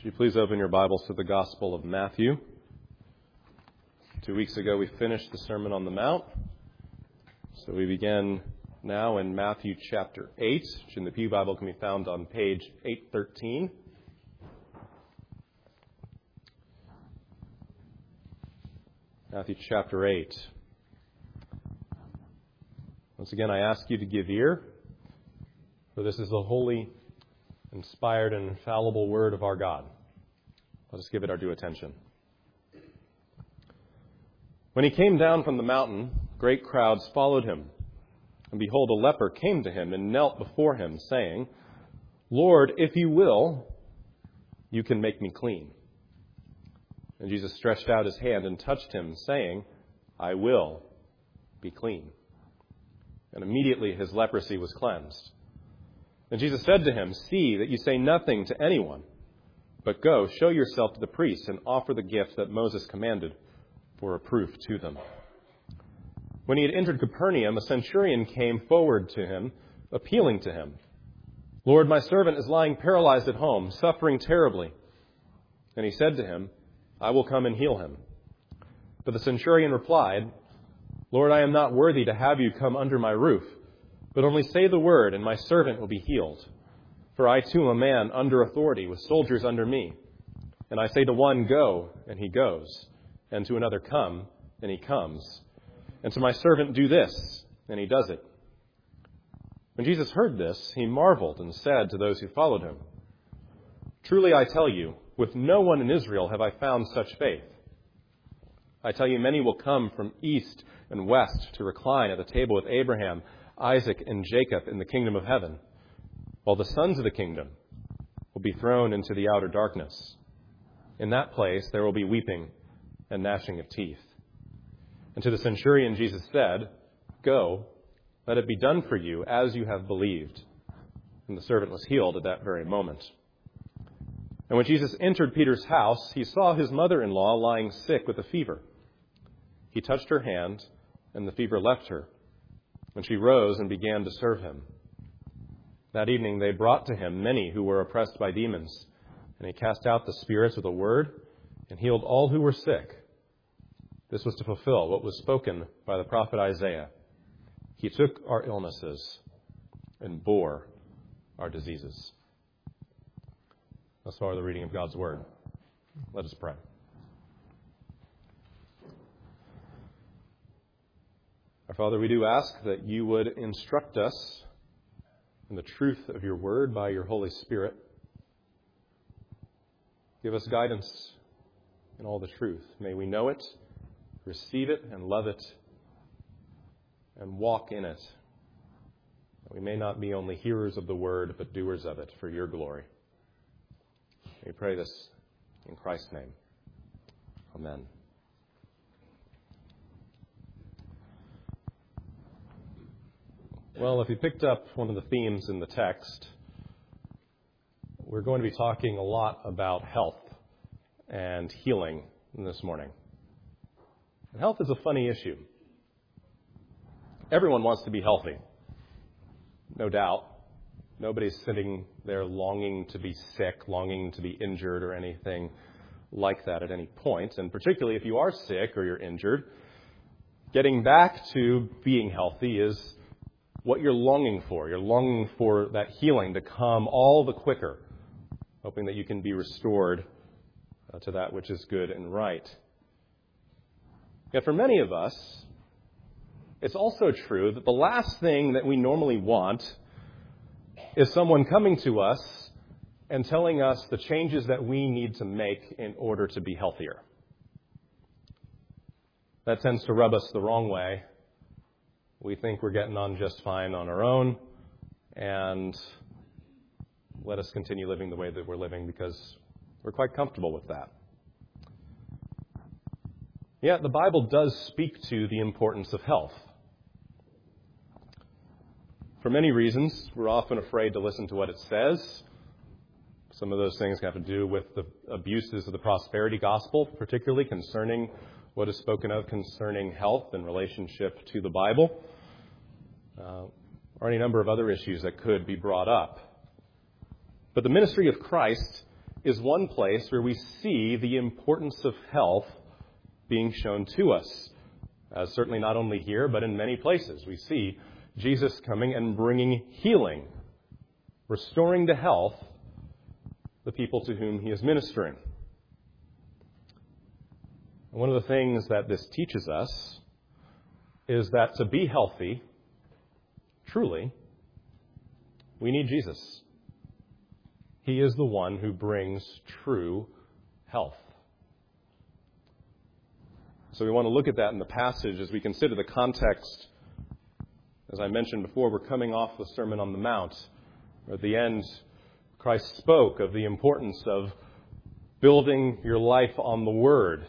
Would you please open your Bibles to the Gospel of Matthew? 2 weeks ago we finished the Sermon on the Mount. So we begin now in Matthew chapter 8, which in the Pew Bible can be found on page 813. Matthew chapter 8. Once again, I ask you to give ear, for this is the holy, inspired, and infallible Word of our God. Let us give it our due attention. When he came down from the mountain, great crowds followed him. And behold, a leper came to him and knelt before him, saying, "Lord, if you will, you can make me clean." And Jesus stretched out his hand and touched him, saying, "I will be clean." And immediately his leprosy was cleansed. And Jesus said to him, "See that you say nothing to anyone, but go, show yourself to the priests and offer the gift that Moses commanded for a proof to them." When he had entered Capernaum, a centurion came forward to him, appealing to him, "Lord, my servant is lying paralyzed at home, suffering terribly." And he said to him, "I will come and heal him." But the centurion replied, "Lord, I am not worthy to have you come under my roof, but only say the word, and my servant will be healed. For I too am a man under authority, with soldiers under me. And I say to one, 'Go,' and he goes, and to another, 'Come,' and he comes. And to my servant, 'Do this,' and he does it." When Jesus heard this, he marveled and said to those who followed him, "Truly I tell you, with no one in Israel have I found such faith. I tell you, many will come from east and west to recline at the table with Abraham, Isaac, and Jacob in the kingdom of heaven, while the sons of the kingdom will be thrown into the outer darkness. In that place there will be weeping and gnashing of teeth." And to the centurion Jesus said, "Go, let it be done for you as you have believed." And the servant was healed at that very moment. And when Jesus entered Peter's house, he saw his mother-in-law lying sick with a fever. He touched her hand, and the fever left her, and she rose and began to serve him. That evening they brought to him many who were oppressed by demons, and he cast out the spirits with a word and healed all who were sick. This was to fulfill what was spoken by the prophet Isaiah. "He took our illnesses and bore our diseases." Thus far the reading of God's word. Let us pray. Our Father, we do ask that you would instruct us in the truth of your word by your Holy Spirit. Give us guidance in all the truth. May we know it, receive it, and love it, and walk in it. That we may not be only hearers of the word, but doers of it for your glory. We pray this in Christ's name. Amen. Well, if you picked up one of the themes in the text, we're going to be talking a lot about health and healing this morning. And health is a funny issue. Everyone wants to be healthy, no doubt. Nobody's sitting there longing to be sick, longing to be injured or anything like that at any point. And particularly if you are sick or you're injured, getting back to being healthy is what you're longing for. You're longing for that healing to come all the quicker, hoping that you can be restored to that which is good and right. Yet for many of us, it's also true that the last thing that we normally want is someone coming to us and telling us the changes that we need to make in order to be healthier. That tends to rub us the wrong way. We think we're getting on just fine on our own, and let us continue living the way that we're living because we're quite comfortable with that. Yet the Bible does speak to the importance of health. For many reasons, we're often afraid to listen to what it says. Some of those things have to do with the abuses of the prosperity gospel, particularly concerning what is spoken of concerning health in relationship to the Bible, or any number of other issues that could be brought up. But the ministry of Christ is one place where we see the importance of health being shown to us. Certainly not only here, but in many places. We see Jesus coming and bringing healing, restoring to health the people to whom he is ministering. And one of the things that this teaches us is that to be healthy, truly, we need Jesus. He is the one who brings true health. So we want to look at that in the passage as we consider the context. As I mentioned before, we're coming off the Sermon on the Mount. At the end, Christ spoke of the importance of building your life on the Word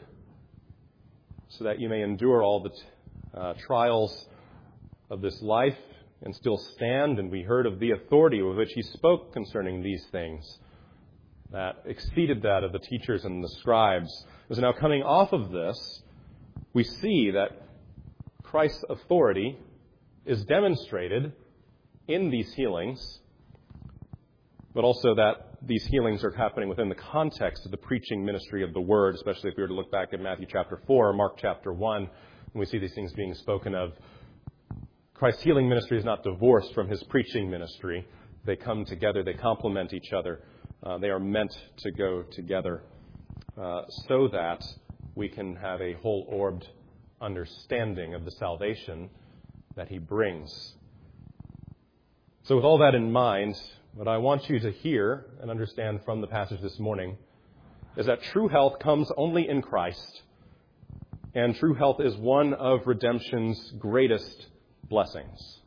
so that you may endure all the trials of this life and still stand. And we heard of the authority with which he spoke concerning these things that exceeded that of the teachers and the scribes. So now coming off of this, we see that Christ's authority is demonstrated in these healings, but also that these healings are happening within the context of the preaching ministry of the Word, especially if we were to look back at Matthew chapter 4 or Mark chapter 1, and we see these things being spoken of. Christ's healing ministry is not divorced from his preaching ministry. They come together. They complement each other. They are meant to go together so that we can have a whole-orbed understanding of the salvation that he brings. So with all that in mind, what I want you to hear and understand from the passage this morning is that true health comes only in Christ, and true health is one of redemption's greatest blessings.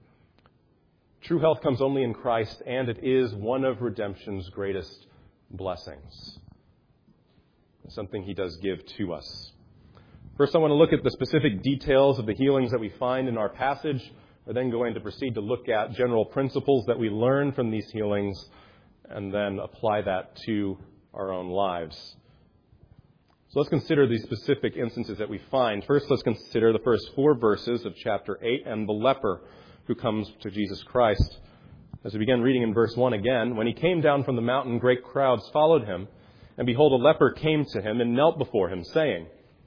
True health comes only in Christ, and it is one of redemption's greatest blessings. It's something he does give to us. First, I want to look at the specific details of the healings that we find in our passage. We're then going to proceed to look at general principles that we learn from these healings and then apply that to our own lives. So let's consider these specific instances that we find. First, let's consider the first 4 verses of chapter 8 and the leper who comes to Jesus Christ. As we begin reading in verse 1 again, when he came down from the mountain, great crowds followed him. And behold, a leper came to him and knelt before him, saying,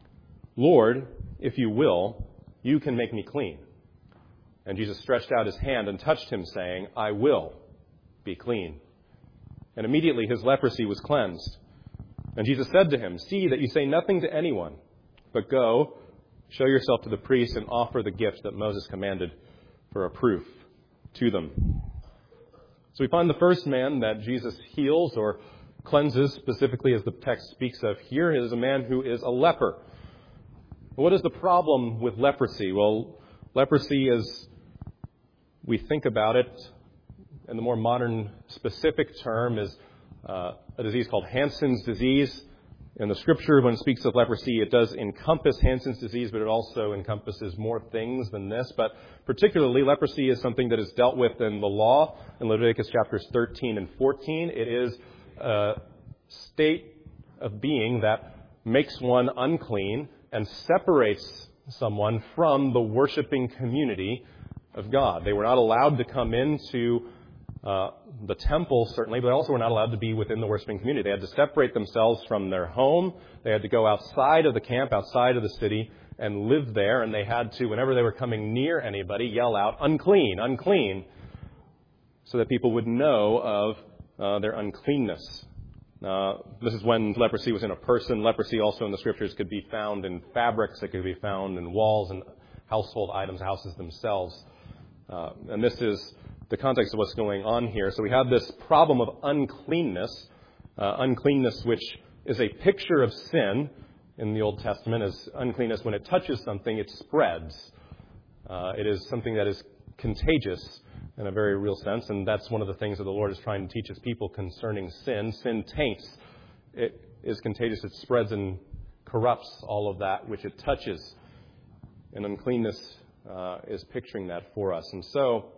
Lord, if you will, you can make me clean. And Jesus stretched out his hand and touched him, saying, I will be clean. And immediately his leprosy was cleansed. And Jesus said to him, See that you say nothing to anyone, but go, show yourself to the priest, and offer the gift that Moses commanded for a proof to them. So we find the first man that Jesus heals or cleanses, specifically as the text speaks of here, is a man who is a leper. What is the problem with leprosy? Well, leprosy, as we think about it, in the more modern specific term, is a disease called Hansen's disease. In the Scripture, when it speaks of leprosy, it does encompass Hansen's disease, but it also encompasses more things than this. But particularly, leprosy is something that is dealt with in the law in Leviticus chapters 13 and 14. It is a state of being that makes one unclean and separates someone from the worshiping community of God. They were not allowed to come into the temple, certainly, but also were not allowed to be within the worshiping community. They had to separate themselves from their home. They had to go outside of the camp, outside of the city, and live there. And they had to, whenever they were coming near anybody, yell out, unclean, unclean, so that people would know of their uncleanness. This is when leprosy was in a person. Leprosy also in the Scriptures could be found in fabrics. It could be found in walls and household items, houses themselves. And this is the context of what's going on here. So we have this problem of uncleanness, uncleanness which is a picture of sin in the Old Testament, as uncleanness, when it touches something, it spreads. It is something that is contagious in a very real sense, and that's one of the things that the Lord is trying to teach his people concerning sin. Sin taints. It is contagious. It spreads and corrupts all of that which it touches. And uncleanness is picturing that for us. And so,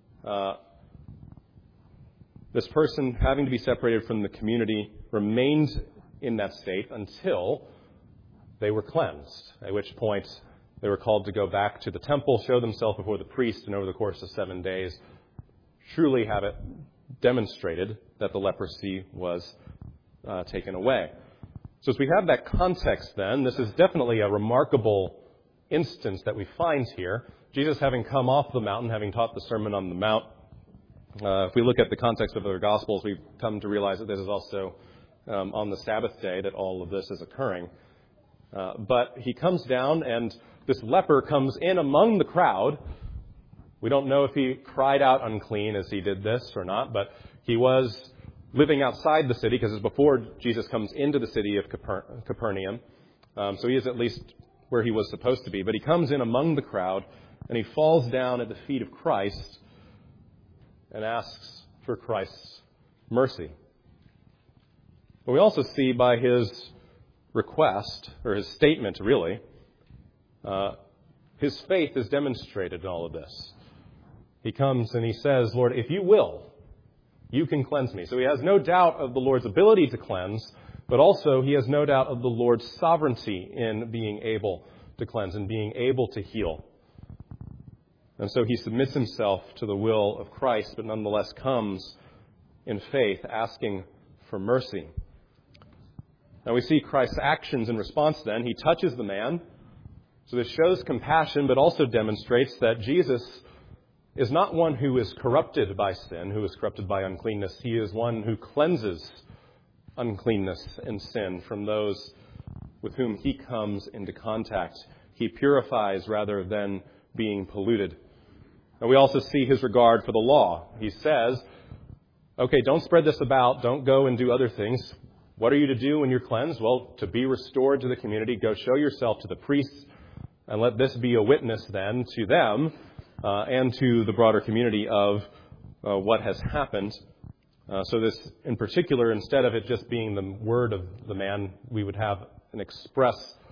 this person, having to be separated from the community, remained in that state until they were cleansed, at which point they were called to go back to the temple, show themselves before the priest, and over the course of 7 days, truly have it demonstrated that the leprosy was taken away. So as we have that context then, this is definitely a remarkable instance that we find here. Jesus having come off the mountain, having taught the Sermon on the Mount. If we look at the context of other Gospels, we come to realize that this is also on the Sabbath day that all of this is occurring. But he comes down, and this leper comes in among the crowd. We don't know if he cried out unclean as he did this or not, but he was living outside the city because it's before Jesus comes into the city of Capernaum. So he is at least where he was supposed to be. But he comes in among the crowd, and he falls down at the feet of Christ and asks for Christ's mercy. But we also see by his request, or his statement really, his faith is demonstrated in all of this. He comes and he says, Lord, if you will, you can cleanse me. So he has no doubt of the Lord's ability to cleanse, but also he has no doubt of the Lord's sovereignty in being able to cleanse and being able to heal. And so he submits himself to the will of Christ, but nonetheless comes in faith, asking for mercy. Now we see Christ's actions in response then. He touches the man. So this shows compassion, but also demonstrates that Jesus is not one who is corrupted by sin, who is corrupted by uncleanness. He is one who cleanses uncleanness and sin from those with whom he comes into contact. He purifies rather than being polluted. And we also see his regard for the law. He says, okay, don't spread this about. Don't go and do other things. What are you to do when you're cleansed? Well, to be restored to the community, go show yourself to the priests, and let this be a witness then to them and to the broader community of what has happened. So this, in particular, instead of it just being the word of the man, we would have an express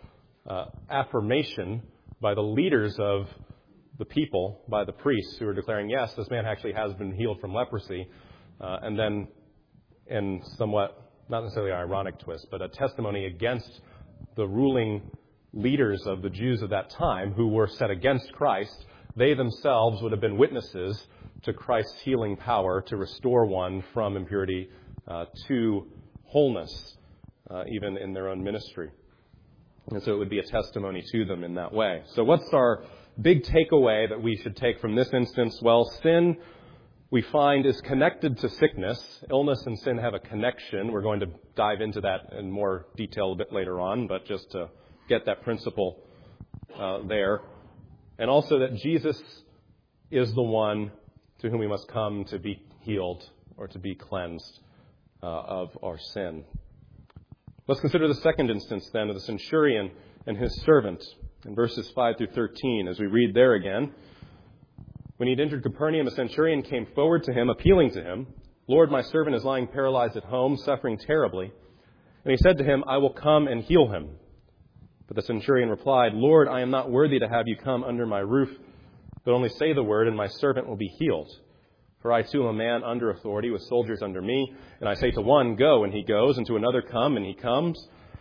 affirmation by the leaders of the people, by the priests who are declaring, yes, this man actually has been healed from leprosy. And then, in somewhat, not necessarily an ironic twist, but a testimony against the ruling leaders of the Jews of that time who were set against Christ. They themselves would have been witnesses to Christ's healing power to restore one from impurity to wholeness, even in their own ministry. And so it would be a testimony to them in that way. So what's our big takeaway that we should take from this instance? Well, sin, we find, is connected to sickness. Illness and sin have a connection. We're going to dive into that in more detail a bit later on, but just to get that principle there. And also that Jesus is the one to whom we must come to be healed or to be cleansed of our sin. Let's consider the second instance then of the centurion and his servant in verses 5 through 13 as we read there again. When he had entered Capernaum, a centurion came forward to him, appealing to him, Lord, my servant is lying paralyzed at home, suffering terribly. And he said to him, I will come and heal him. But the centurion replied, Lord, I am not worthy to have you come under my roof, but only say the word, and my servant will be healed. For I too am a man under authority, with soldiers under me. And I say to one, go, and he goes, and to another, come, and he comes.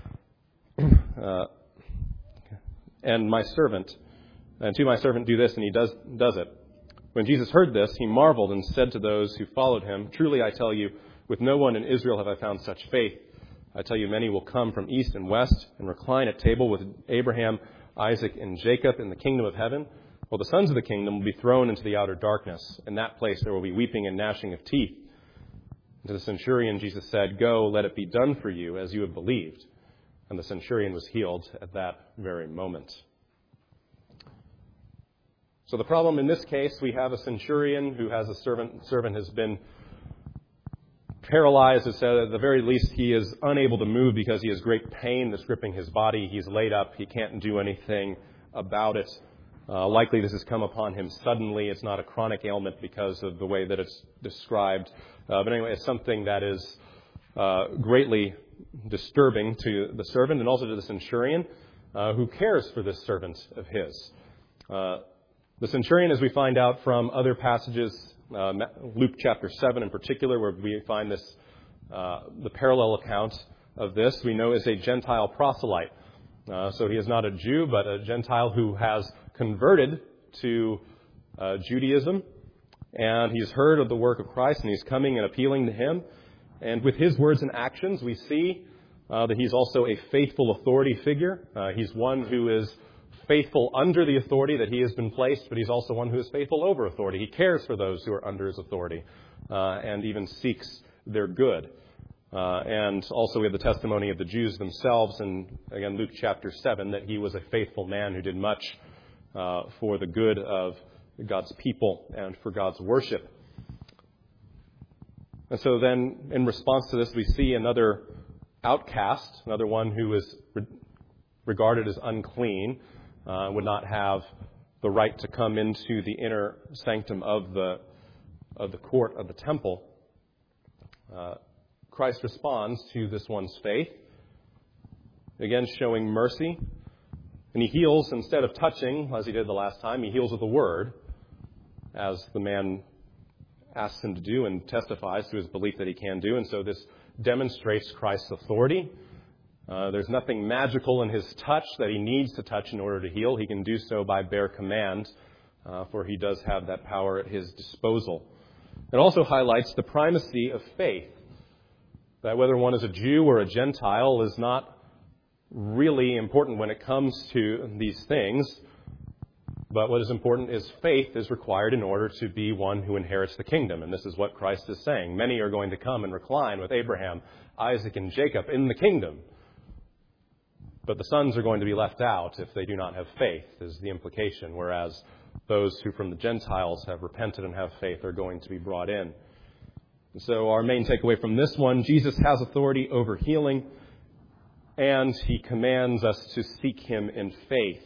And to my servant, do this, and he does it. When Jesus heard this, he marveled and said to those who followed him, truly I tell you, with no one in Israel have I found such faith. I tell you, many will come from east and west and recline at table with Abraham, Isaac, and Jacob in the kingdom of heaven, while the sons of the kingdom will be thrown into the outer darkness. In that place there will be weeping and gnashing of teeth. And to the centurion Jesus said, go, let it be done for you as you have believed. And the centurion was healed at that very moment. So the problem in this case, we have a centurion who has a servant has been paralyzed. It said at the very least he is unable to move because he has great pain that's gripping his body. He's laid up. He can't do anything about it. Likely this has come upon him suddenly. It's not a chronic ailment because of the way that it's described. But anyway, it's something that is greatly disturbing to the servant and also to the centurion who cares for this servant of his. The centurion, as we find out from other passages, Luke chapter 7 in particular, where we find this, the parallel account of this, we know is a Gentile proselyte. So he is not a Jew, but a Gentile who has converted to Judaism, and he's heard of the work of Christ, and he's coming and appealing to him. And with his words and actions, we see that he's also a faithful authority figure. He's one who is faithful under the authority that he has been placed, but he's also one who is faithful over authority. He cares for those who are under his authority and even seeks their good. And also we have the testimony of the Jews themselves, and again, Luke chapter 7, that he was a faithful man who did much for the good of God's people and for God's worship. And so then, in response to this, we see another outcast, another one who is regarded as unclean, would not have the right to come into the inner sanctum of the court of the temple. Christ responds to this one's faith, again showing mercy, and he heals instead of touching, as he did the last time. He heals with a word, as the man asks him to do and testifies to his belief that he can do. And so this demonstrates Christ's authority. There's nothing magical in his touch that he needs to touch in order to heal. He can do so by bare command, for he does have that power at his disposal. It also highlights the primacy of faith, that whether one is a Jew or a Gentile is not really important when it comes to these things. But what is important is faith is required in order to be one who inherits the kingdom. And this is what Christ is saying. Many are going to come and recline with Abraham, Isaac, and Jacob in the kingdom. But the sons are going to be left out if they do not have faith, is the implication. Whereas those who from the Gentiles have repented and have faith are going to be brought in. And so our main takeaway from this one, Jesus has authority over healing, and he commands us to seek him in faith.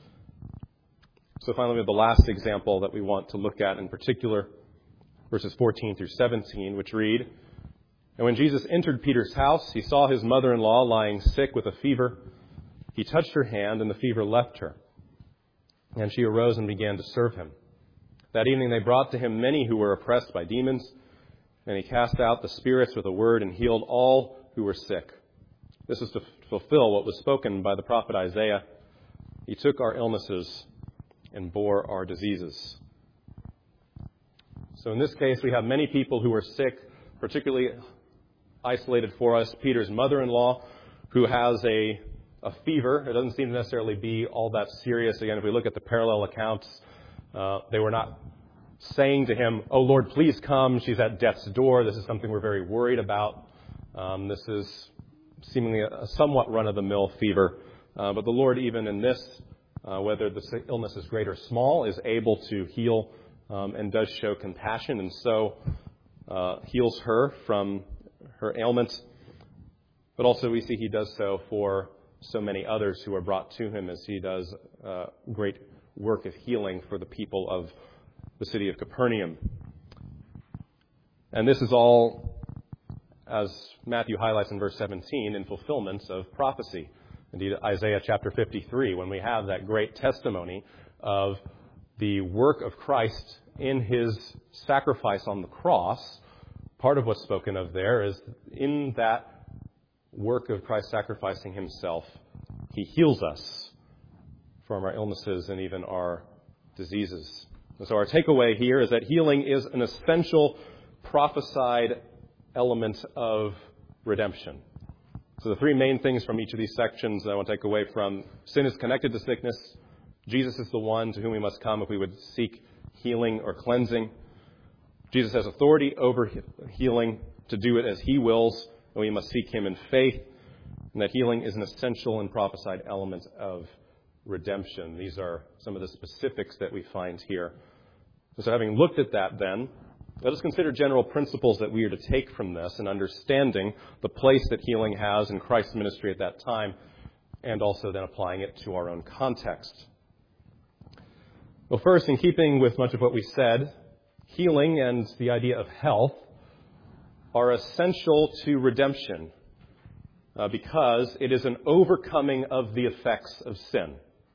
So finally, we have the last example that we want to look at in particular, verses 14 through 17, which read, "And when Jesus entered Peter's house, he saw his mother-in-law lying sick with a fever. He touched her hand, and the fever left her. And she arose and began to serve him. That evening they brought to him many who were oppressed by demons, and he cast out the spirits with a word and healed all who were sick." This is to fulfill what was spoken by the prophet Isaiah. "He took our illnesses and bore our diseases." So in this case, we have many people who are sick, particularly isolated for us, Peter's mother-in-law, who has a fever. It doesn't seem to necessarily be all that serious. Again, if we look at the parallel accounts, they were not saying to him, "Oh, Lord, please come. She's at death's door. This is something we're very worried about." This is seemingly a somewhat run-of-the-mill fever. But the Lord, even in this, whether the illness is great or small, is able to heal and does show compassion, and so heals her from her ailment. But also we see he does so for so many others who are brought to him, as he does great work of healing for the people of the city of Capernaum. And this is all, as Matthew highlights in verse 17, in fulfillment of prophecy. Indeed, Isaiah chapter 53, when we have that great testimony of the work of Christ in his sacrifice on the cross, part of what's spoken of there is in that work of Christ sacrificing himself, he heals us from our illnesses and even our diseases. And so our takeaway here is that healing is an essential prophesied element of redemption. So the three main things from each of these sections that I want to take away from: sin is connected to sickness. Jesus is the one to whom we must come if we would seek healing or cleansing. Jesus has authority over healing to do it as he wills, and we must seek him in faith. And that healing is an essential and prophesied element of redemption. These are some of the specifics that we find here. So having looked at that then, let us consider general principles that we are to take from this and understanding the place that healing has in Christ's ministry at that time, and also then applying it to our own context. Well, first, in keeping with much of what we said, healing and the idea of health are essential to redemption because it is an overcoming of the effects of sin.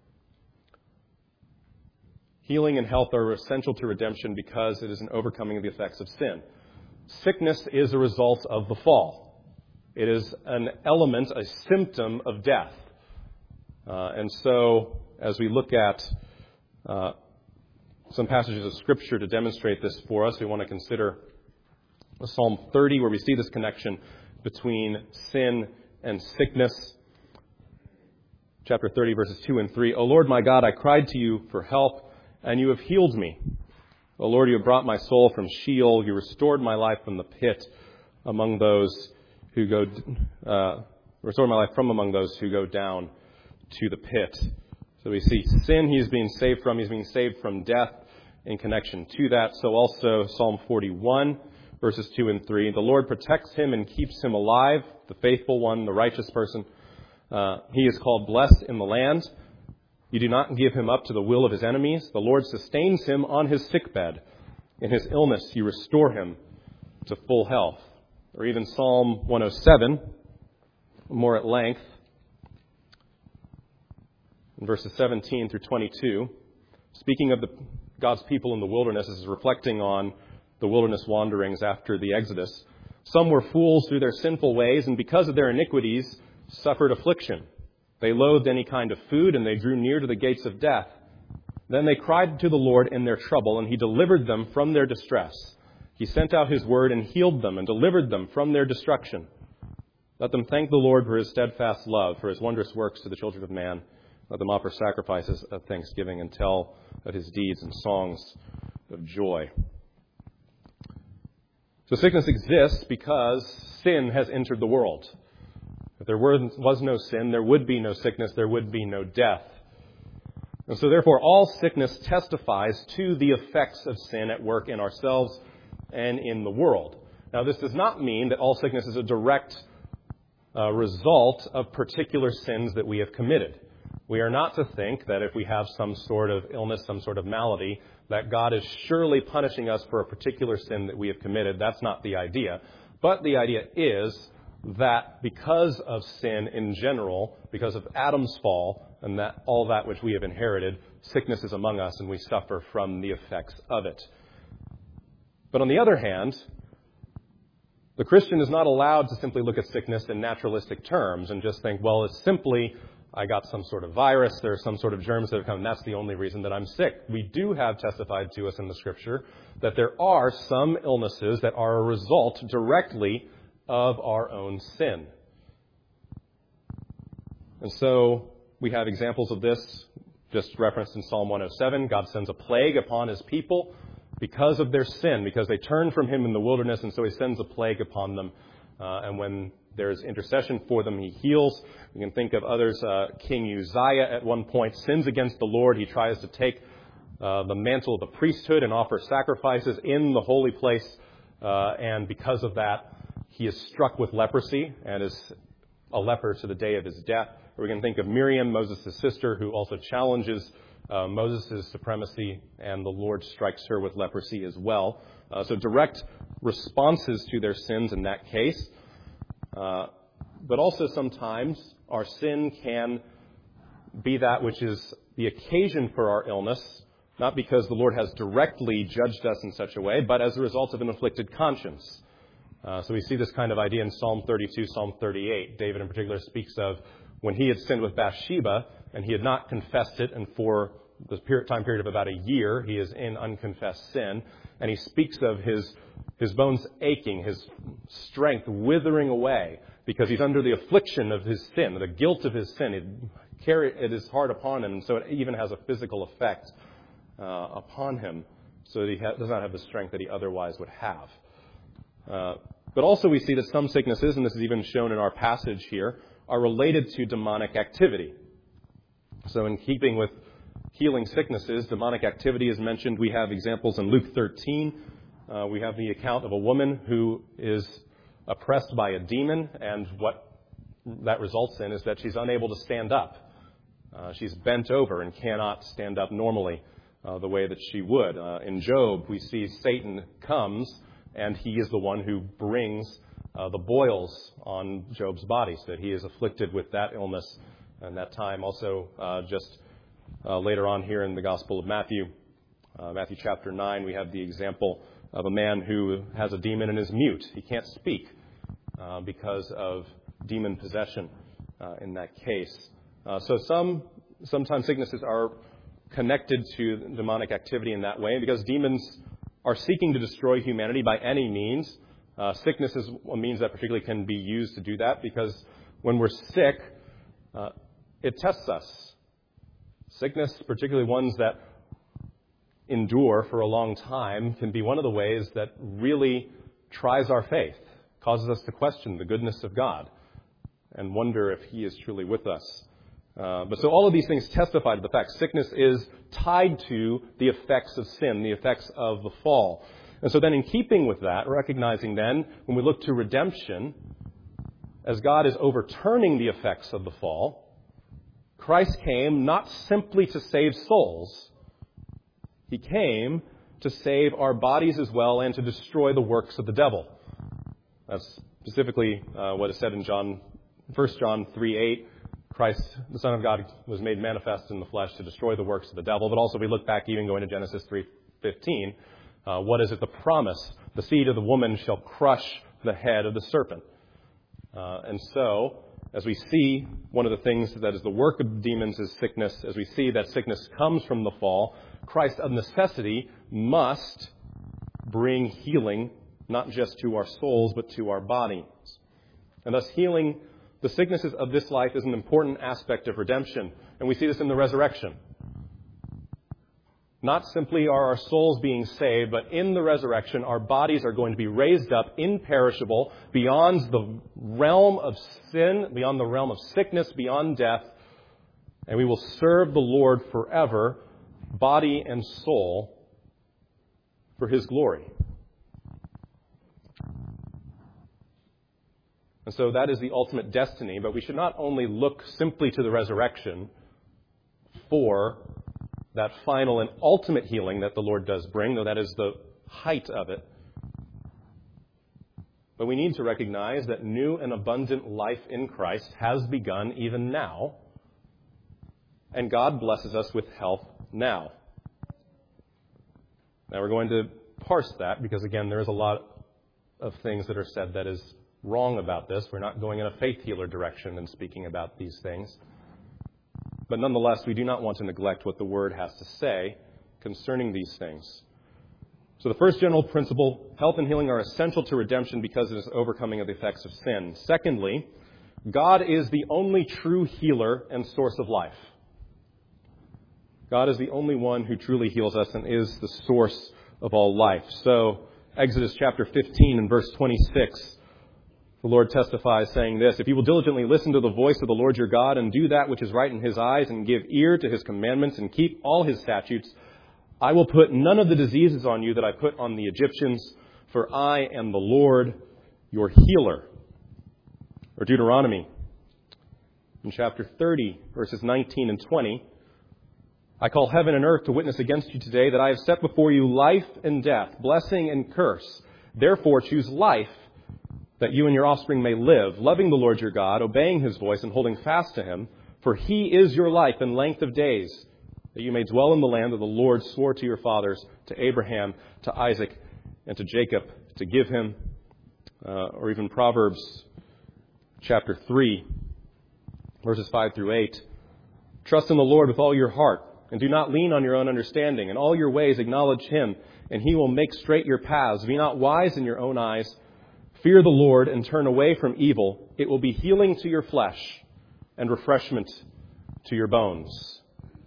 Healing and health are essential to redemption because it is an overcoming of the effects of sin. Sickness is a result of the fall. It is an element, a symptom of death. And so, as we look at some passages of Scripture to demonstrate this for us, we want to consider Psalm 30, where we see this connection between sin and sickness. Chapter 30, verses 2 and 3. O Lord my God, I cried to you for help, and you have healed me. O Lord, you have brought my soul from Sheol. You restored my life from the pit among those who restored my life from among those who go down to the pit. So we see sin he's being saved from. He's being saved from death in connection to that. So also Psalm 41, verses 2 and 3. The Lord protects him and keeps him alive, the faithful one, the righteous person. He is called blessed in the land. You do not give him up to the will of his enemies. The Lord sustains him on his sickbed. In his illness, you restore him to full health. Or even Psalm 107, more at length, in verses 17 through 22. Speaking of God's people in the wilderness, this is reflecting on the wilderness wanderings after the Exodus. Some were fools through their sinful ways, and because of their iniquities, suffered affliction. They loathed any kind of food, and they drew near to the gates of death. Then they cried to the Lord in their trouble, and he delivered them from their distress. He sent out his word and healed them and delivered them from their destruction. Let them thank the Lord for his steadfast love, for his wondrous works to the children of man. Let them offer sacrifices of thanksgiving and tell of his deeds and songs of joy. So sickness exists because sin has entered the world. If there was no sin, there would be no sickness, there would be no death. And so therefore, all sickness testifies to the effects of sin at work in ourselves and in the world. Now, this does not mean that all sickness is a direct result of particular sins that we have committed. We are not to think that if we have some sort of illness, some sort of malady, that God is surely punishing us for a particular sin that we have committed. That's not the idea. But the idea is that because of sin in general, because of Adam's fall, and that all that which we have inherited, sickness is among us and we suffer from the effects of it. But on the other hand, the Christian is not allowed to simply look at sickness in naturalistic terms and just think, well, it's simply, I got some sort of virus, there are some sort of germs that have come, and that's the only reason that I'm sick. We do have testified to us in the Scripture that there are some illnesses that are a result directly of our own sin. And so we have examples of this just referenced in Psalm 107. God sends a plague upon his people because of their sin, because they turned from him in the wilderness, and so he sends a plague upon them. And when there's intercession for them, he heals. We can think of others. King Uzziah at one point sins against the Lord. He tries to take the mantle of the priesthood and offer sacrifices in the holy place. And because of that, he is struck with leprosy and is a leper to the day of his death. Or we can think of Miriam, Moses' sister, who also challenges Moses' supremacy, and the Lord strikes her with leprosy as well. So direct responses to their sins in that case. But also sometimes our sin can be that which is the occasion for our illness, not because the Lord has directly judged us in such a way, but as a result of an afflicted conscience. So we see this kind of idea in Psalm 32, Psalm 38. David in particular speaks of when he had sinned with Bathsheba and he had not confessed it, and for the time period of about a year, he is in unconfessed sin. And he speaks of his bones aching, his strength withering away, because he's under the affliction of his sin, the guilt of his sin. It is hard upon him, and so it even has a physical effect upon him, so that he does not have the strength that he otherwise would have. But also we see that some sicknesses, and this is even shown in our passage here, are related to demonic activity. So in keeping with healing sicknesses, demonic activity is mentioned. We have examples in Luke 13. We have the account of a woman who is oppressed by a demon, and what that results in is that she's unable to stand up. She's bent over and cannot stand up normally the way that she would. In Job, we see Satan comes, and he is the one who brings the boils on Job's body, so that he is afflicted with that illness and that time. Also, later on here in the Gospel of Matthew, Matthew chapter 9, we have the example of a man who has a demon and is mute. He can't speak because of demon possession in that case. So sometimes sicknesses are connected to demonic activity in that way, because demons are seeking to destroy humanity by any means. Sickness is a means that particularly can be used to do that, because when we're sick, it tests us. Sickness, particularly ones that endure for a long time, can be one of the ways that really tries our faith, causes us to question the goodness of God and wonder if He is truly with us. But so all of these things testify to the fact sickness is tied to the effects of sin, the effects of the fall. And so then in keeping with that, recognizing then, when we look to redemption, as God is overturning the effects of the fall, Christ came not simply to save souls. He came to save our bodies as well and to destroy the works of the devil. That's specifically what is said in 1 John 3:8. Christ, the Son of God, was made manifest in the flesh to destroy the works of the devil. But also we look back, even going to Genesis 3:15, what is it? The promise, the seed of the woman shall crush the head of the serpent. And so, as we see, one of the things that is the work of demons is sickness. As we see that sickness comes from the fall, Christ of necessity must bring healing, not just to our souls, but to our bodies. And thus healing the sicknesses of this life is an important aspect of redemption. And we see this in the resurrection. Not simply are our souls being saved, but in the resurrection, our bodies are going to be raised up imperishable beyond the realm of sin, beyond the realm of sickness, beyond death. And we will serve the Lord forever, body and soul, for His glory. And so that is the ultimate destiny, but we should not only look simply to the resurrection for that final and ultimate healing that the Lord does bring, though that is the height of it. But we need to recognize that new and abundant life in Christ has begun even now, and God blesses us with health now. Now we're going to parse that because, again, there is a lot of things that are said that is wrong about this. We're not going in a faith healer direction and speaking about these things. But nonetheless, we do not want to neglect what the Word has to say concerning these things. So the first general principle, health and healing are essential to redemption because it is overcoming of the effects of sin. Secondly, God is the only true healer and source of life. God is the only one who truly heals us and is the source of all life. So Exodus chapter 15 and verse 26, the Lord testifies saying this: "If you will diligently listen to the voice of the Lord your God and do that which is right in His eyes and give ear to His commandments and keep all His statutes, I will put none of the diseases on you that I put on the Egyptians, for I am the Lord your healer." Or Deuteronomy in chapter 30, verses 19 and 20, "I call heaven and earth to witness against you today that I have set before you life and death, blessing and curse. Therefore choose life, that you and your offspring may live, loving the Lord your God, obeying His voice and holding fast to Him. For He is your life and length of days, that you may dwell in the land that the Lord swore to your fathers, to Abraham, to Isaac, and to Jacob, to give him." Or even Proverbs chapter 3, verses 5 through 8. "Trust in the Lord with all your heart, and do not lean on your own understanding. In all your ways acknowledge Him, and He will make straight your paths. Be not wise in your own eyes. Fear the Lord and turn away from evil. It will be healing to your flesh and refreshment to your bones."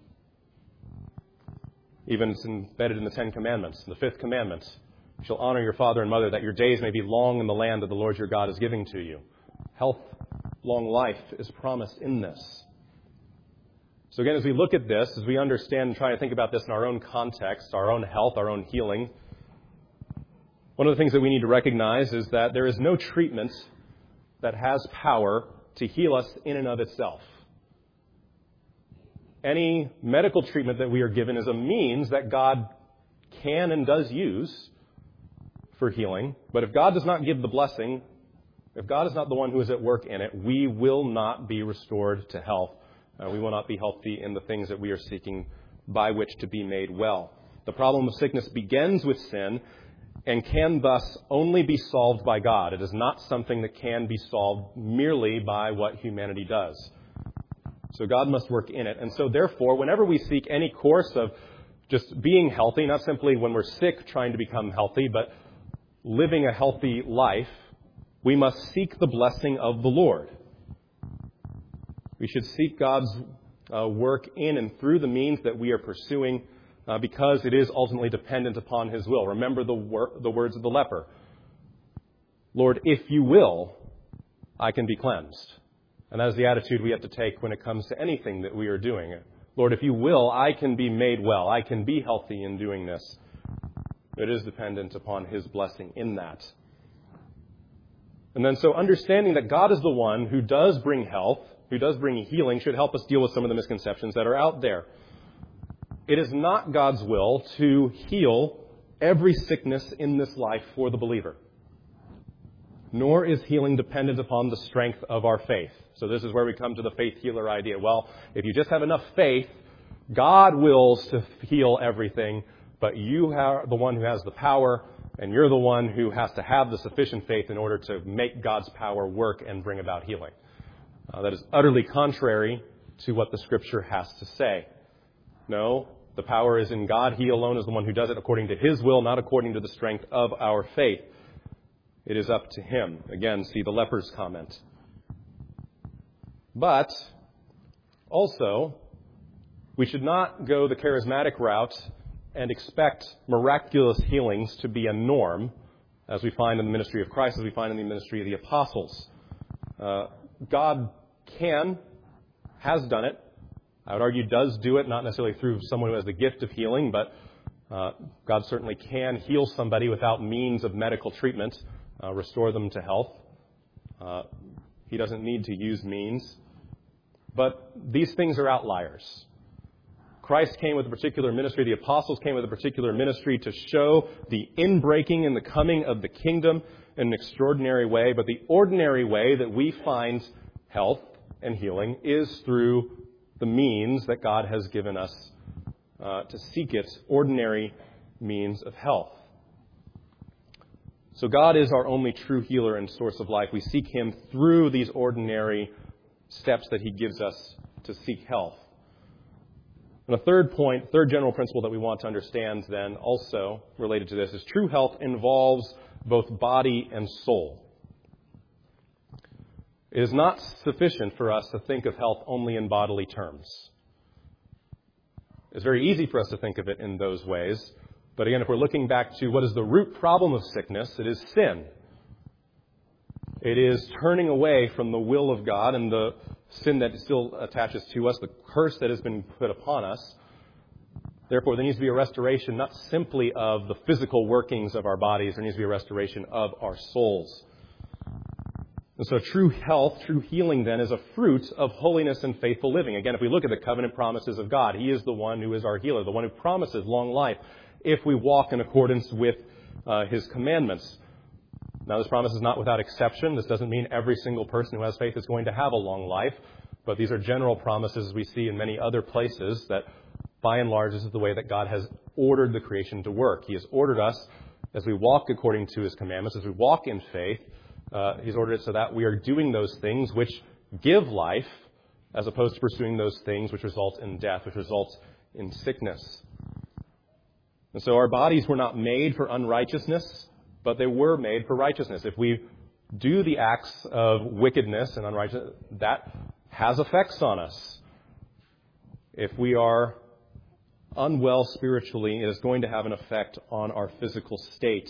Even it's embedded in the Ten Commandments. The fifth commandment: "You shall honor your father and mother, that your days may be long in the land that the Lord your God is giving to you." Health, long life is promised in this. So again, as we look at this, as we understand and try to think about this in our own context, our own health, our own healing, one of the things that we need to recognize is that there is no treatment that has power to heal us in and of itself. Any medical treatment that we are given is a means that God can and does use for healing. But if God does not give the blessing, if God is not the one who is at work in it, we will not be restored to health. We will not be healthy in the things that we are seeking by which to be made well. The problem of sickness begins with sin and can thus only be solved by God. It is not something that can be solved merely by what humanity does. So God must work in it. And so therefore, whenever we seek any course of just being healthy, not simply when we're sick trying to become healthy, but living a healthy life, we must seek the blessing of the Lord. We should seek God's work in and through the means that we are pursuing because it is ultimately dependent upon His will. Remember the words of the leper. Lord, if you will, I can be cleansed. And that is the attitude we have to take when it comes to anything that we are doing. Lord, if you will, I can be made well. I can be healthy in doing this. It is dependent upon His blessing in that. And then so understanding that God is the one who does bring health, who does bring healing, should help us deal with some of the misconceptions that are out there. It is not God's will to heal every sickness in this life for the believer. Nor is healing dependent upon the strength of our faith. So this is where we come to the faith healer idea. Well, if you just have enough faith, God wills to heal everything, but you are the one who has the power, and you're the one who has to have the sufficient faith in order to make God's power work and bring about healing. That is utterly contrary to what the Scripture has to say. No, the power is in God. He alone is the one who does it according to His will, not according to the strength of our faith. It is up to Him. Again, see the leper's comment. But also, we should not go the charismatic route and expect miraculous healings to be a norm, as we find in the ministry of Christ, as we find in the ministry of the apostles. God has done it. I would argue does do it, not necessarily through someone who has the gift of healing, but God certainly can heal somebody without means of medical treatment, restore them to health. He doesn't need to use means. But these things are outliers. Christ came with a particular ministry. The apostles came with a particular ministry to show the inbreaking and the coming of the kingdom in an extraordinary way. But the ordinary way that we find health and healing is through the means that God has given us to seek it, ordinary means of health. So God is our only true healer and source of life. We seek Him through these ordinary steps that He gives us to seek health. And a third general principle that we want to understand then also related to this is true health involves both body and soul. It is not sufficient for us to think of health only in bodily terms. It's very easy for us to think of it in those ways. But again, if we're looking back to what is the root problem of sickness, it is sin. It is turning away from the will of God and the sin that still attaches to us, the curse that has been put upon us. Therefore, there needs to be a restoration not simply of the physical workings of our bodies. There needs to be a restoration of our souls. And so true health, true healing then is a fruit of holiness and faithful living. Again, if we look at the covenant promises of God, He is the one who is our healer, the one who promises long life if we walk in accordance with His commandments. Now, this promise is not without exception. This doesn't mean every single person who has faith is going to have a long life. But these are general promises we see in many other places that, by and large, this is the way that God has ordered the creation to work. He has ordered us, as we walk according to His commandments, as we walk in faith, He's ordered it so that we are doing those things which give life, as opposed to pursuing those things which result in death, which result in sickness. And so our bodies were not made for unrighteousness, but they were made for righteousness. If we do the acts of wickedness and unrighteousness, that has effects on us. If we are unwell spiritually, it is going to have an effect on our physical state.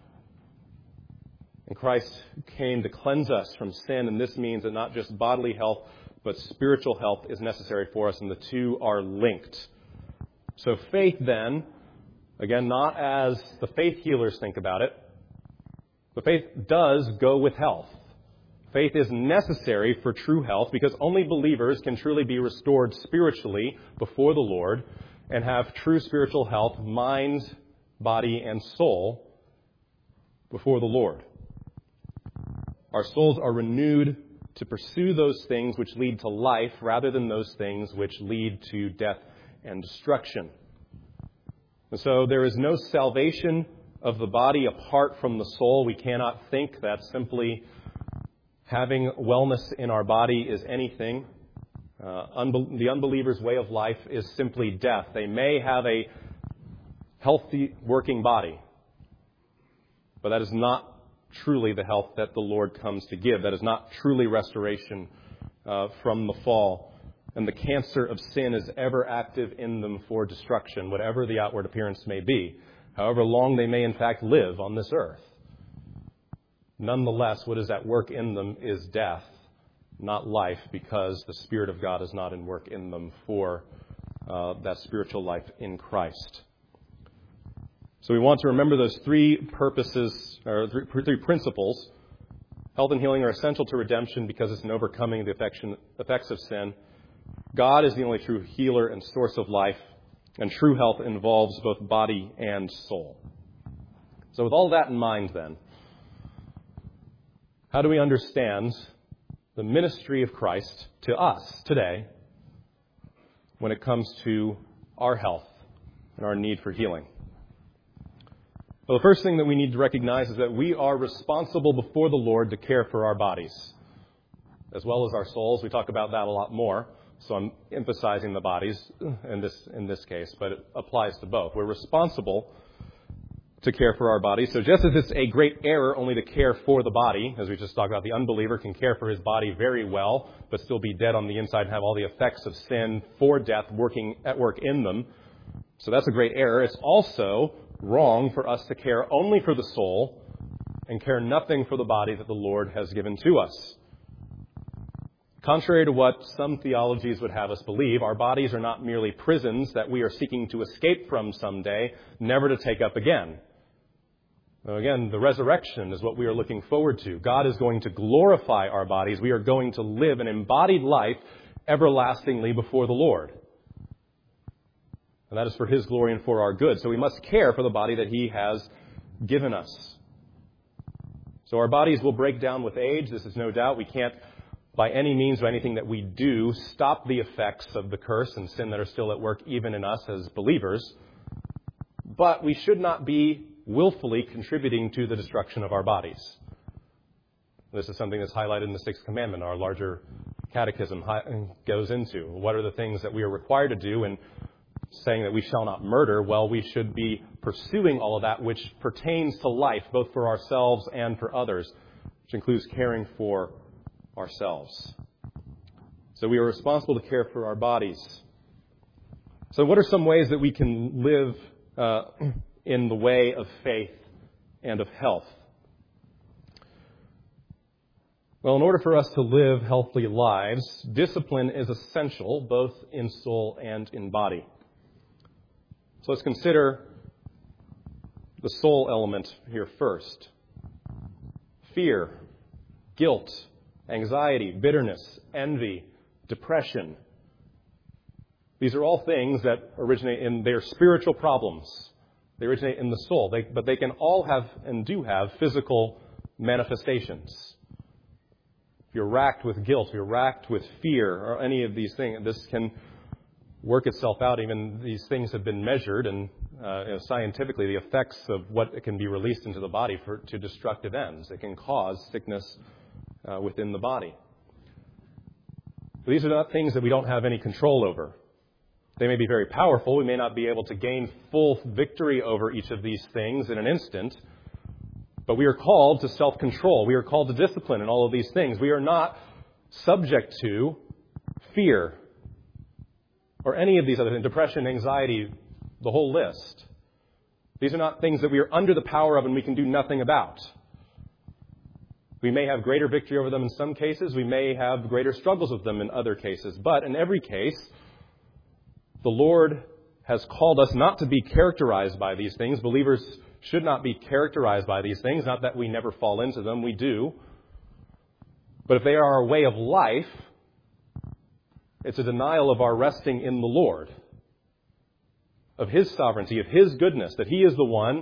And Christ came to cleanse us from sin, and this means that not just bodily health, but spiritual health is necessary for us, and the two are linked. So faith then, again, not as the faith healers think about it, but faith does go with health. Faith is necessary for true health because only believers can truly be restored spiritually before the Lord and have true spiritual health, mind, body, and soul before the Lord. Our souls are renewed to pursue those things which lead to life rather than those things which lead to death and destruction. And so there is no salvation of the body apart from the soul. We cannot think that simply having wellness in our body is anything. The unbeliever's way of life is simply death. They may have a healthy working body, But that is not truly the health that the Lord comes to give. That is not truly restoration from the fall. And the cancer of sin is ever active in them for destruction, whatever the outward appearance may be, however long they may in fact live on this earth. Nonetheless, what is at work in them is death, not life, because the Spirit of God is not in work in them for that spiritual life in Christ. So we want to remember those three purposes, or three principles. Health and healing are essential to redemption because it's an overcoming of the effects of sin. God is the only true healer and source of life, and true health involves both body and soul. So with all that in mind, then, how do we understand the ministry of Christ to us today when it comes to our health and our need for healing? Well, the first thing that we need to recognize is that we are responsible before the Lord to care for our bodies, as well as our souls. We talk about that a lot more, so I'm emphasizing the bodies in this case, but it applies to both. We're responsible to care for our bodies. So just as it's a great error only to care for the body, as we just talked about, the unbeliever can care for his body very well, but still be dead on the inside and have all the effects of sin for death at work in them. So that's a great error. It's also wrong for us to care only for the soul and care nothing for the body that the Lord has given to us. Contrary to what some theologies would have us believe, our bodies are not merely prisons that we are seeking to escape from someday, never to take up again. Now again, the resurrection is what we are looking forward to. God is going to glorify our bodies. We are going to live an embodied life everlastingly before the Lord. And that is for His glory and for our good. So we must care for the body that He has given us. So our bodies will break down with age. This is no doubt. We can't, by any means, by anything that we do, stop the effects of the curse and sin that are still at work even in us as believers. But we should not be willfully contributing to the destruction of our bodies. This is something that's highlighted in the Sixth Commandment. Our larger catechism goes into what are the things that we are required to do, and saying that we shall not murder. Well, we should be pursuing all of that which pertains to life, both for ourselves and for others, which includes caring for ourselves. So we are responsible to care for our bodies. So what are some ways that we can live in the way of faith and of health? Well, in order for us to live healthy lives, discipline is essential, both in soul and in body. So let's consider the soul element here first. Fear, guilt, anxiety, bitterness, envy, depression. These are all things that originate in their spiritual problems. They originate in the soul, but they can all have and do have physical manifestations. If you're racked with guilt, if you're racked with fear, or any of these things, this can work itself out. Even these things have been measured, and scientifically, the effects of what can be released into the body to destructive ends. It can cause sickness within the body. But these are not things that we don't have any control over. They may be very powerful. We may not be able to gain full victory over each of these things in an instant. But we are called to self-control. We are called to discipline in all of these things. We are not subject to fear or any of these other things, depression, anxiety, the whole list. These are not things that we are under the power of and we can do nothing about. We may have greater victory over them in some cases. We may have greater struggles with them in other cases. But in every case, the Lord has called us not to be characterized by these things. Believers should not be characterized by these things. Not that we never fall into them. We do. But if they are our way of life, it's a denial of our resting in the Lord, of His sovereignty, of His goodness, that He is the one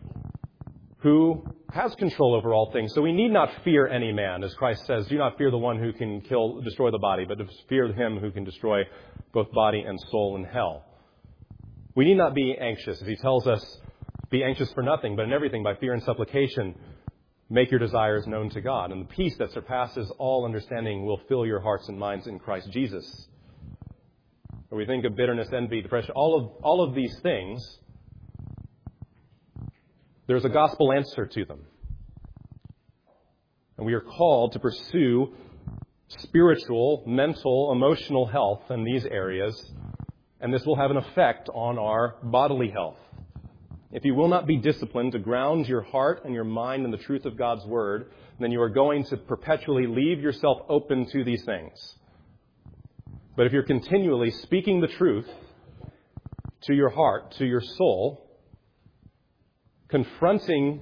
who has control over all things. So we need not fear any man. As Christ says, do not fear the one who can destroy the body, but fear Him who can destroy both body and soul in hell. We need not be anxious, as He tells us, be anxious for nothing, but in everything by fear and supplication, make your desires known to God. And the peace that surpasses all understanding will fill your hearts and minds in Christ Jesus. When we think of bitterness, envy, depression, all of these things there's a gospel answer to them. And we are called to pursue spiritual, mental, emotional health in these areas, and this will have an effect on our bodily health. If you will not be disciplined to ground your heart and your mind in the truth of God's Word, then you are going to perpetually leave yourself open to these things. But if you're continually speaking the truth to your heart, to your soul, confronting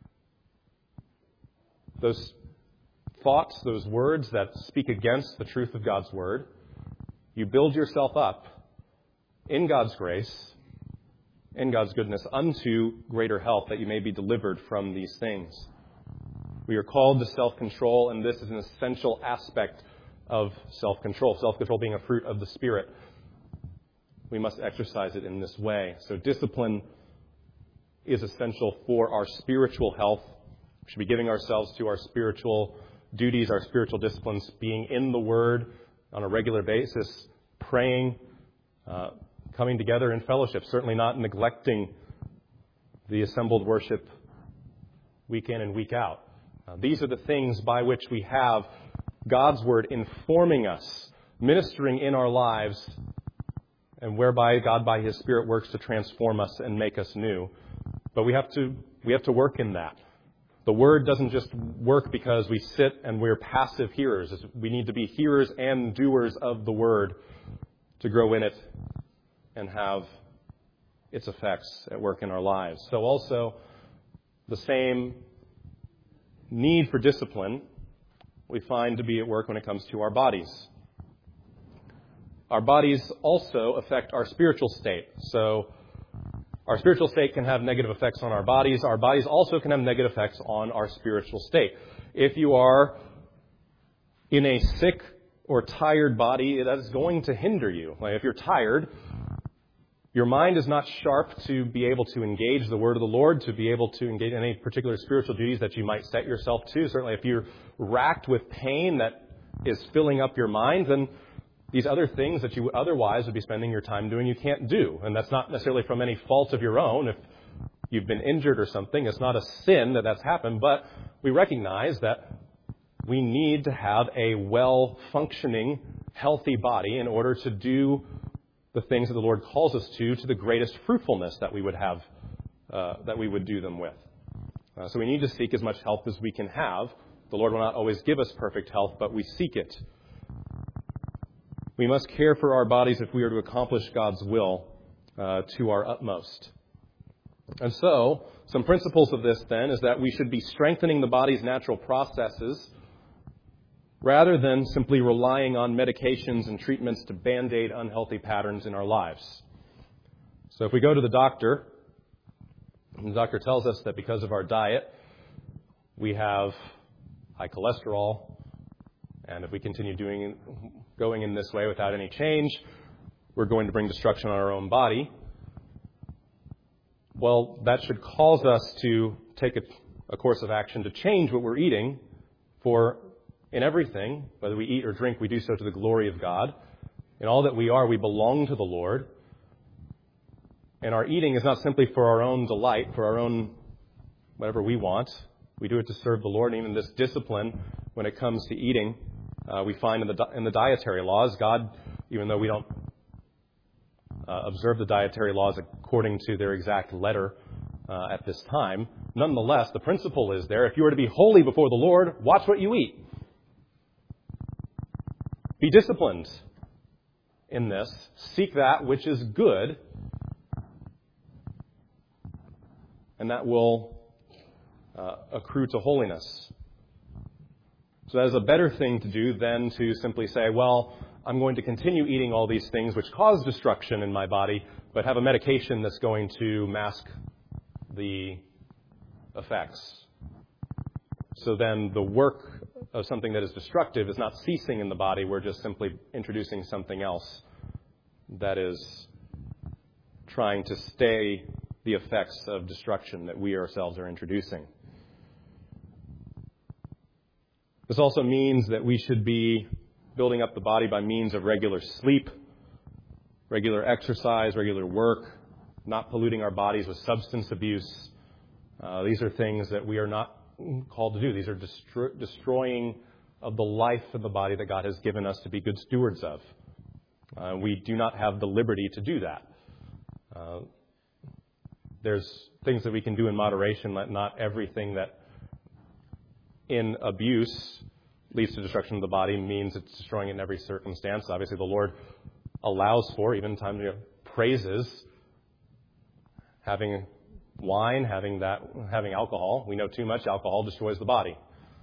those thoughts, those words that speak against the truth of God's Word, you build yourself up in God's grace, in God's goodness, unto greater health, that you may be delivered from these things. We are called to self-control, and this is an essential aspect of self-control. Self-control being a fruit of the Spirit. We must exercise it in this way. So discipline is essential for our spiritual health. We should be giving ourselves to our spiritual duties, our spiritual disciplines, being in the Word on a regular basis, praying, coming together in fellowship, certainly not neglecting the assembled worship week in and week out. These are the things by which we have God's Word informing us, ministering in our lives, and whereby God by His Spirit works to transform us and make us new. But we have to work in that. The Word doesn't just work because we sit and we're passive hearers. We need to be hearers and doers of the Word to grow in it and have its effects at work in our lives. So also, the same need for discipline we find to be at work when it comes to our bodies. Our bodies also affect our spiritual state. So our spiritual state can have negative effects on our bodies. Our bodies also can have negative effects on our spiritual state. If you are in a sick or tired body, that is going to hinder you. Like if you're tired, your mind is not sharp to be able to engage the word of the Lord, to be able to engage in any particular spiritual duties that you might set yourself to. Certainly if you're racked with pain that is filling up your mind, then these other things that you otherwise would be spending your time doing, you can't do. And that's not necessarily from any fault of your own. If you've been injured or something, it's not a sin that that's happened. But we recognize that we need to have a well-functioning, healthy body in order to do the things that the Lord calls us to the greatest fruitfulness that we would have, that we would do them with. So we need to seek as much health as we can have. The Lord will not always give us perfect health, but we seek it. We must care for our bodies if we are to accomplish God's will to our utmost. And so, some principles of this then is that we should be strengthening the body's natural processes rather than simply relying on medications and treatments to band-aid unhealthy patterns in our lives. So if we go to the doctor, and the doctor tells us that because of our diet, we have high cholesterol, and if we continue going in this way without any change, we're going to bring destruction on our own body. Well, that should cause us to take a course of action to change what we're eating, for in everything, whether we eat or drink, we do so to the glory of God. In all that we are, we belong to the Lord. And our eating is not simply for our own delight, for our own whatever we want. We do it to serve the Lord. And even this discipline, when it comes to eating, we find in the dietary laws, God, even though we don't observe the dietary laws according to their exact letter at this time, nonetheless, the principle is there. If you are to be holy before the Lord, watch what you eat. Be disciplined in this. Seek that which is good, and that will accrue to holiness. So that is a better thing to do than to simply say, well, I'm going to continue eating all these things which cause destruction in my body, but have a medication that's going to mask the effects. So then the work of something that is destructive is not ceasing in the body. We're just simply introducing something else that is trying to stay the effects of destruction that we ourselves are introducing. This also means that we should be building up the body by means of regular sleep, regular exercise, regular work, not polluting our bodies with substance abuse, These are things that we are not called to do. These are destroying of the life of the body that God has given us to be good stewards of. We do not have the liberty to do that. There's things that we can do in moderation, not everything that in abuse leads to destruction of the body means it's destroying it in every circumstance. Obviously, the Lord allows for, even in times of praises, having wine, having alcohol. We know too much alcohol destroys the body,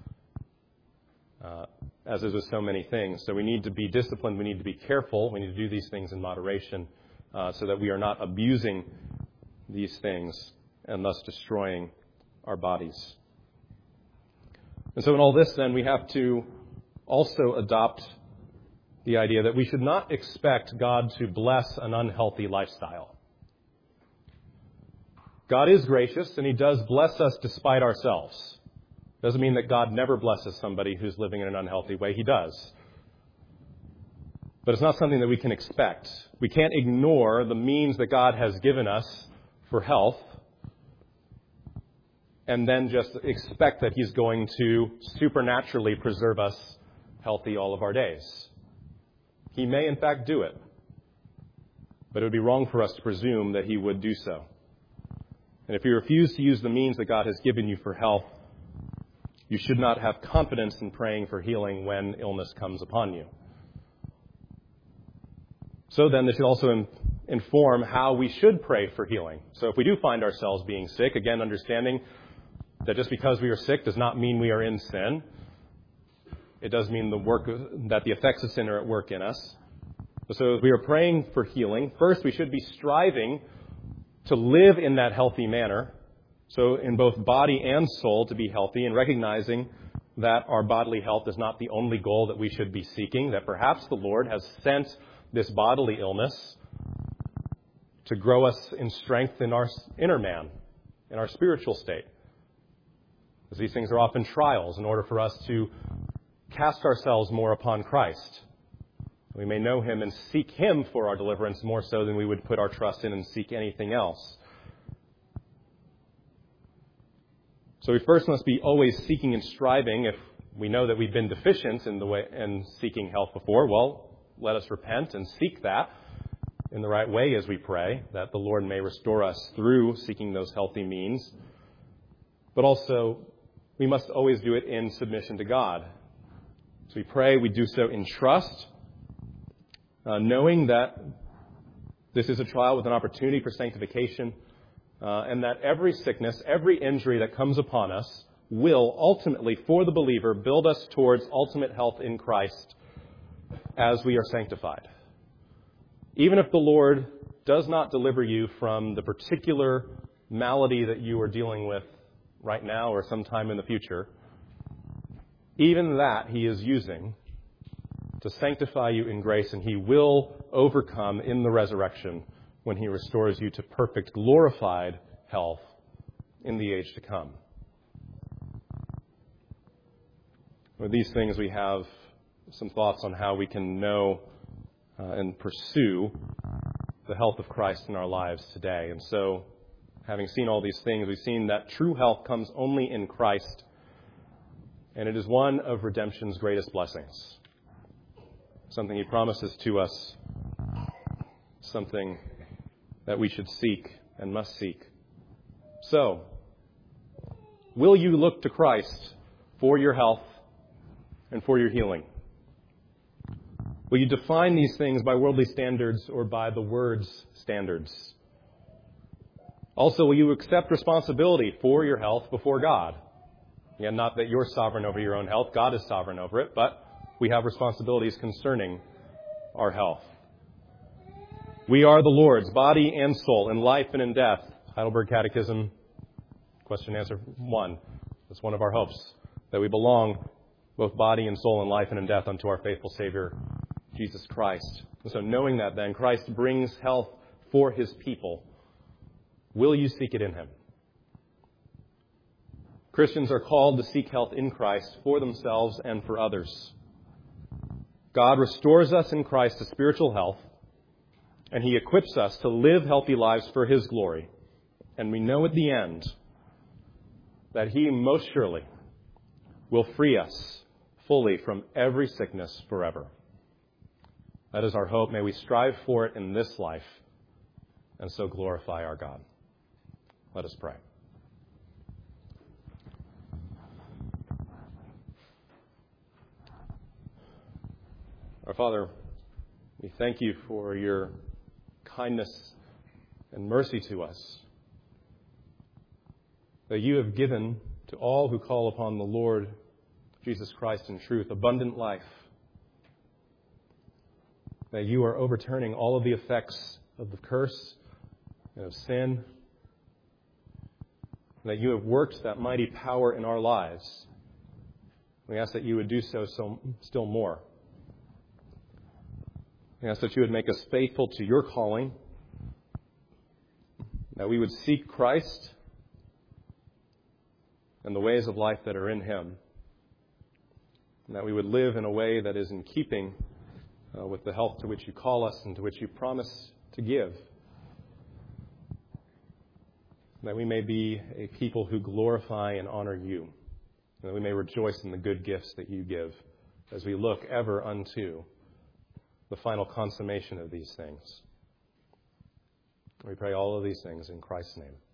as is with so many things. So we need to be disciplined. We need to be careful. We need to do these things in moderation so that we are not abusing these things and thus destroying our bodies. And so in all this, then, we have to also adopt the idea that we should not expect God to bless an unhealthy lifestyle. God is gracious, and He does bless us despite ourselves. Doesn't mean that God never blesses somebody who's living in an unhealthy way. He does. But it's not something that we can expect. We can't ignore the means that God has given us for health and then just expect that He's going to supernaturally preserve us healthy all of our days. He may, in fact, do it. But it would be wrong for us to presume that He would do so. And if you refuse to use the means that God has given you for health, you should not have confidence in praying for healing when illness comes upon you. So then, this should also inform how we should pray for healing. So if we do find ourselves being sick, again, understanding that just because we are sick does not mean we are in sin. It does mean that the effects of sin are at work in us. So as we are praying for healing, first we should be striving to live in that healthy manner. So in both body and soul to be healthy, and recognizing that our bodily health is not the only goal that we should be seeking, that perhaps the Lord has sent this bodily illness to grow us in strength in our inner man, in our spiritual state. Because these things are often trials in order for us to cast ourselves more upon Christ. We may know Him and seek Him for our deliverance more so than we would put our trust in and seek anything else. So we first must be always seeking and striving. If we know that we've been deficient in seeking health before, well, let us repent and seek that in the right way as we pray, that the Lord may restore us through seeking those healthy means. But also, we must always do it in submission to God. So we pray, we do so in trust, knowing that this is a trial with an opportunity for sanctification, and that every sickness, every injury that comes upon us will ultimately, for the believer, build us towards ultimate health in Christ as we are sanctified. Even if the Lord does not deliver you from the particular malady that you are dealing with right now or sometime in the future, even that He is using to sanctify you in grace, and He will overcome in the resurrection when He restores you to perfect, glorified health in the age to come. With these things, we have some thoughts on how we can know and pursue the health of Christ in our lives today. And so, having seen all these things, we've seen that true health comes only in Christ, and it is one of redemption's greatest blessings. Something He promises to us, something that we should seek and must seek. So, will you look to Christ for your health and for your healing? Will you define these things by worldly standards or by the Word's standards? Also, will you accept responsibility for your health before God? Again, not that you're sovereign over your own health. God is sovereign over it, but we have responsibilities concerning our health. We are the Lord's, body and soul, in life and in death. Heidelberg Catechism, question and answer 1. That's one of our hopes, that we belong both body and soul in life and in death unto our faithful Savior, Jesus Christ. And so knowing that then, Christ brings health for His people. Will you seek it in Him? Christians are called to seek health in Christ for themselves and for others. God restores us in Christ to spiritual health, and He equips us to live healthy lives for His glory. And we know at the end that He most surely will free us fully from every sickness forever. That is our hope. May we strive for it in this life and so glorify our God. Let us pray. Our Father, we thank you for your kindness and mercy to us, that you have given to all who call upon the Lord Jesus Christ in truth abundant life, that you are overturning all of the effects of the curse and of sin, that you have worked that mighty power in our lives. We ask that you would do so still more. We ask that you would make us faithful to your calling, that we would seek Christ and the ways of life that are in Him, and that we would live in a way that is in keeping with the health to which you call us and to which you promise to give, that we may be a people who glorify and honor you, and that we may rejoice in the good gifts that you give as we look ever unto the final consummation of these things. We pray all of these things in Christ's name.